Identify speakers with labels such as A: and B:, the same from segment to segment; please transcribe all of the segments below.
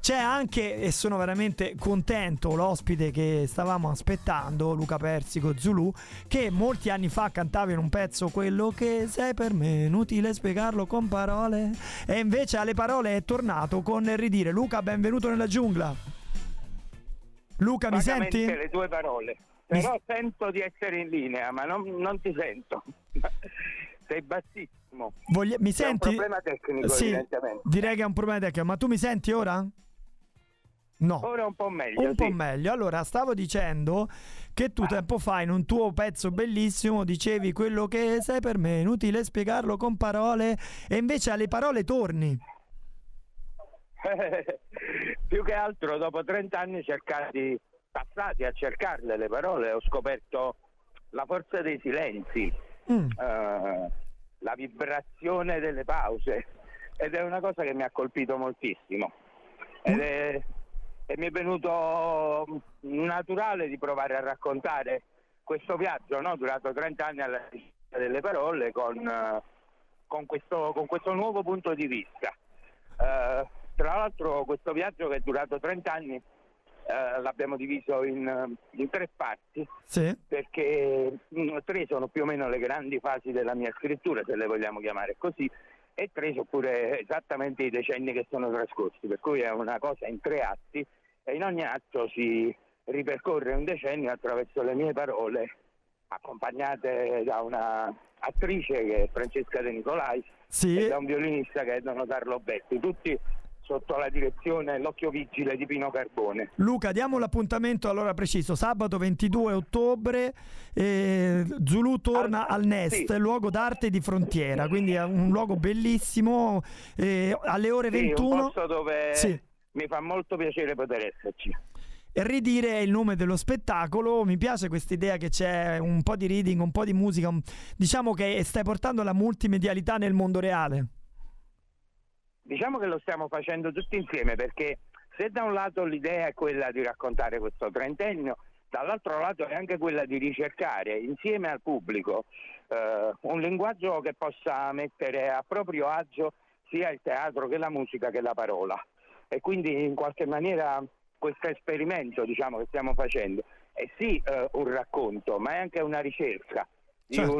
A: C'è anche, e sono veramente contento, l'ospite che stavamo aspettando, Luca Persico Zulu, che molti anni fa cantava in un pezzo quello che sei per me, inutile spiegarlo con parole, e invece alle parole è tornato con il ridire: Luca, benvenuto nella giungla. Luca, mi senti?
B: Le tue parole, però sento di essere in linea, ma non ti sento. Sei bassissimo.
A: Mi senti?
B: È un problema tecnico,
A: sì,
B: evidentemente.
A: Direi che è un problema tecnico, ma tu mi senti ora? No.
B: Ora un po' meglio.
A: Un po' meglio. Allora, stavo dicendo che tu tempo fa in un tuo pezzo bellissimo dicevi quello che sei per me, inutile spiegarlo con parole, e invece alle parole torni.
B: Più che altro dopo 30 anni passati a cercarle le parole, ho scoperto la forza dei silenzi, la vibrazione delle pause, ed è una cosa che mi ha colpito moltissimo e mi è venuto naturale di provare a raccontare questo viaggio, no? Durato 30 anni alla ricerca delle parole con questo nuovo punto di vista. Tra l'altro questo viaggio, che è durato 30 anni, l'abbiamo diviso in 3 parti,
A: sì,
B: perché 3 sono più o meno le grandi fasi della mia scrittura, se le vogliamo chiamare così, e 3 sono pure esattamente i decenni che sono trascorsi, per cui è una cosa in 3 atti, e in ogni atto si ripercorre un decennio attraverso le mie parole, accompagnate da una attrice che è Francesca De Nicolais,
A: sì,
B: e da un violinista che è Don Carlo Betti, tutti sotto la direzione e l'occhio vigile di Pino Carbone.
A: Luca, diamo l'appuntamento allora preciso: sabato 22 ottobre Zulu torna al Nest, sì, luogo d'arte di Frontiera, quindi è un luogo bellissimo, alle ore 21,
B: un posto dove
A: sì,
B: mi fa molto piacere poter esserci.
A: E ridire è il nome dello spettacolo. Mi piace questa idea che c'è un po' di reading, un po' di musica, diciamo che stai portando la multimedialità nel mondo reale.
B: Diciamo che lo stiamo facendo tutti insieme, perché se da un lato l'idea è quella di raccontare questo trentennio, dall'altro lato è anche quella di ricercare insieme al pubblico un linguaggio che possa mettere a proprio agio sia il teatro che la musica che la parola. E quindi in qualche maniera questo esperimento, diciamo, che stiamo facendo è sì un racconto, ma è anche una ricerca, certo,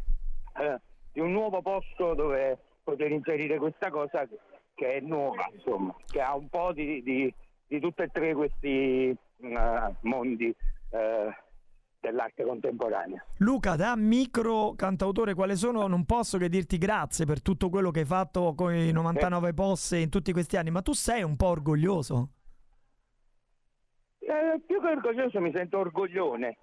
B: di un nuovo posto dove poter inserire questa cosa che è nuova, insomma, che ha un po' di tutti e 3 questi mondi dell'arte contemporanea.
A: Luca, da micro cantautore quale sono, non posso che dirti grazie per tutto quello che hai fatto con i 99 posse in tutti questi anni, ma tu sei un po' orgoglioso?
B: Più che orgoglioso mi sento orgoglione.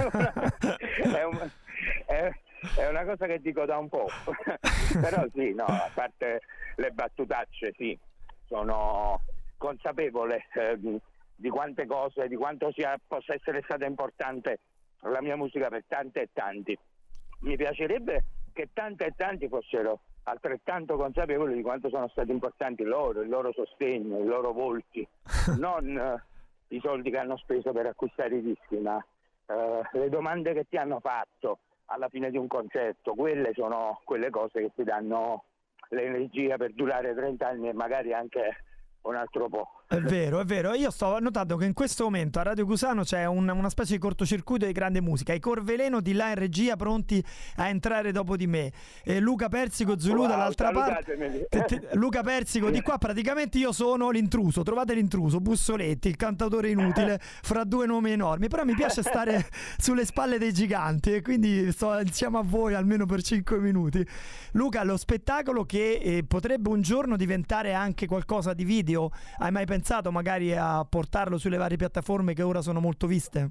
B: È una cosa che dico da un po'. Però sì, no, a parte le battutacce, sì, sono consapevole di quante cose, di quanto possa essere stata importante la mia musica per tante e tanti. Mi piacerebbe che tante e tanti fossero altrettanto consapevoli di quanto sono stati importanti loro, il loro sostegno, i loro volti, non i soldi che hanno speso per acquistare i dischi, ma le domande che ti hanno fatto alla fine di un concerto. Quelle sono quelle cose che ti danno l'energia per durare 30 anni e magari anche un altro po'.
A: È vero, è vero. Io sto notando che in questo momento a Radio Cusano c'è una specie di cortocircuito di grande musica. I Corveleno di là in regia pronti a entrare dopo di me. Luca Persico Zulu dall'altra parte. Luca Persico di qua, praticamente io sono l'intruso. Trovate l'intruso, Bussoletti, il cantautore inutile, fra 2 nomi enormi. Però mi piace stare sulle spalle dei giganti e quindi sto insieme a voi almeno per 5 minuti. Luca, lo spettacolo che potrebbe un giorno diventare anche qualcosa di video, hai mai pensato magari a portarlo sulle varie piattaforme che ora sono molto viste?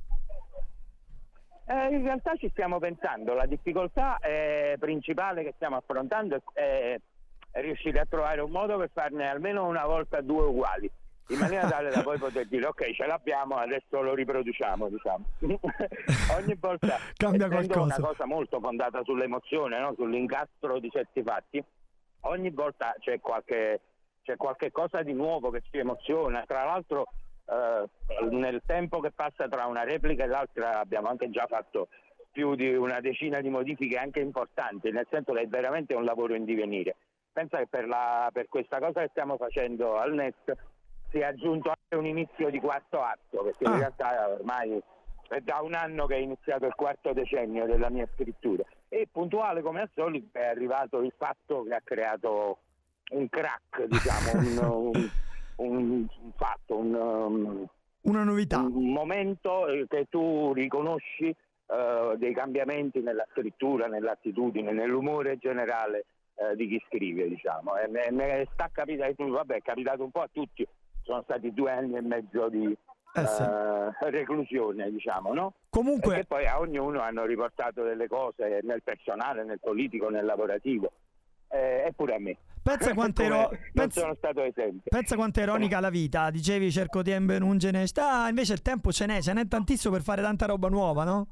B: In realtà ci stiamo pensando. La difficoltà principale che stiamo affrontando è riuscire a trovare un modo per farne almeno una volta 2 uguali, in maniera tale da poi poter dire ok, ce l'abbiamo, adesso lo riproduciamo, diciamo. Ogni volta,
A: cambia
B: essendo
A: qualcosa,
B: una cosa molto fondata sull'emozione, no? Sull'incastro di certi fatti, ogni volta c'è qualche cosa di nuovo che ci emoziona. Tra l'altro nel tempo che passa tra una replica e l'altra abbiamo anche già fatto più di una decina di modifiche anche importanti, nel senso che è veramente un lavoro in divenire. Pensa che per questa cosa che stiamo facendo al Nest si è aggiunto anche un inizio di quarto atto, perché in realtà ormai è da un anno che è iniziato il quarto decennio della mia scrittura, e puntuale come al solito è arrivato il fatto che ha creato un crack, diciamo, un fatto,
A: una novità,
B: un momento che tu riconosci dei cambiamenti nella scrittura, nell'attitudine, nell'umore generale di chi scrive, diciamo. E me sta capitando, vabbè, è capitato un po' a tutti, sono stati 2 anni e mezzo di reclusione, diciamo, no?
A: Comunque,
B: e poi a ognuno hanno riportato delle cose nel personale, nel politico, nel lavorativo, eppure a me.
A: Pensa quanto
B: sono stato esempio.
A: Pensa quanto è ironica la vita. Dicevi cerco tempo non ce ne sta, invece il tempo ce n'è tantissimo per fare tanta roba nuova, no?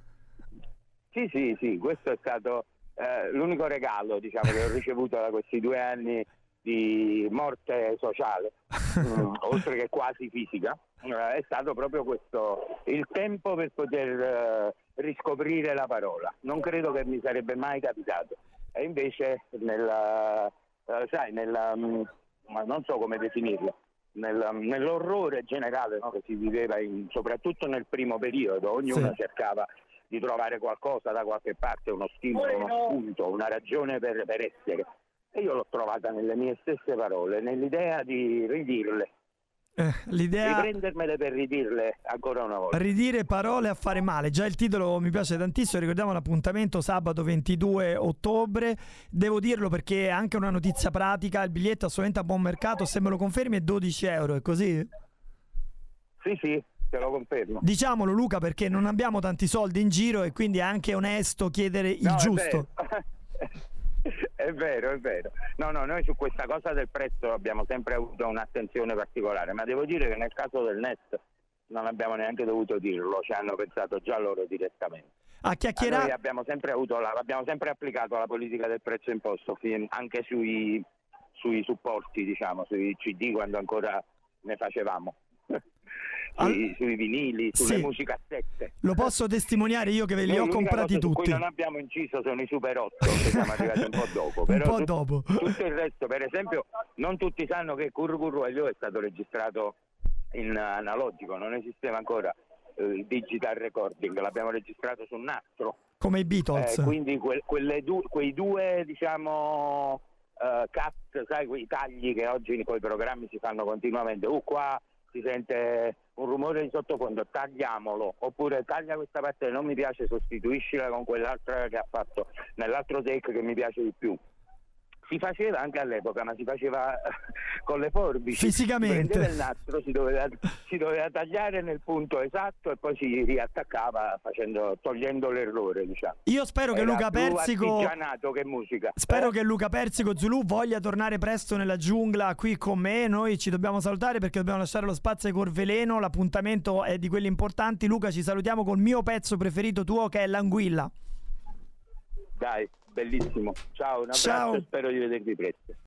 B: Sì, questo è stato l'unico regalo, diciamo, che ho ricevuto da questi 2 anni di morte sociale, oltre che quasi fisica, è stato proprio questo, il tempo per poter riscoprire la parola. Non credo che mi sarebbe mai capitato, e invece ma non so come definirlo, nell'orrore generale, no, che si viveva soprattutto nel primo periodo, ognuno cercava di trovare qualcosa da qualche parte, uno stimolo, uno spunto, una ragione per essere. E io l'ho trovata nelle mie stesse parole, nell'idea di ridirle. Riprendermele per ridirle ancora una volta.
A: Ridire parole a fare male, già il titolo mi piace tantissimo. Ricordiamo l'appuntamento sabato 22 ottobre, devo dirlo perché è anche una notizia pratica, il biglietto assolutamente a buon mercato, se me lo confermi è 12 euro, è così?
B: Sì, te lo confermo.
A: Diciamolo, Luca, perché non abbiamo tanti soldi in giro e quindi è anche onesto chiedere il giusto.
B: È vero. No, noi su questa cosa del prezzo abbiamo sempre avuto un'attenzione particolare, ma devo dire che nel caso del NET non abbiamo neanche dovuto dirlo, ci hanno pensato già loro direttamente.
A: A chiacchierare.
B: Noi abbiamo sempre applicato la politica del prezzo imposto, anche sui supporti, diciamo, sui CD quando ancora ne facevamo. Sui vinili, sulle musicassette.
A: Lo posso testimoniare io che ve li ho comprati tutti.
B: Su cui non abbiamo inciso sono i Super 8, che siamo arrivati un po' dopo. Però
A: dopo.
B: Tutto il resto, per esempio, non tutti sanno che Curru Curru Aglio è stato registrato in analogico, non esisteva ancora il digital recording, l'abbiamo registrato su nastro.
A: Come i Beatles.
B: Quindi quei due, diciamo, cut, sai, quei tagli che oggi con i programmi si fanno continuamente. Qua si sente un rumore di sottofondo, tagliamolo, oppure taglia questa parte che non mi piace, sostituiscila con quell'altra che ha fatto nell'altro take che mi piace di più. Si faceva anche all'epoca, ma si faceva con le forbici.
A: Fisicamente.
B: Si prendeva il nastro, si doveva tagliare nel punto esatto e poi si riattaccava togliendo l'errore, diciamo.
A: Io spero che Luca Persico,
B: che musica.
A: Spero che Luca Persico Zulu voglia tornare presto nella giungla qui con me. Noi ci dobbiamo salutare perché dobbiamo lasciare lo spazio ai Corveleno. L'appuntamento è di quelli importanti. Luca, ci salutiamo col mio pezzo preferito tuo, che è L'Anguilla.
B: Dai, bellissimo. Ciao, un abbraccio e spero di vedervi presto.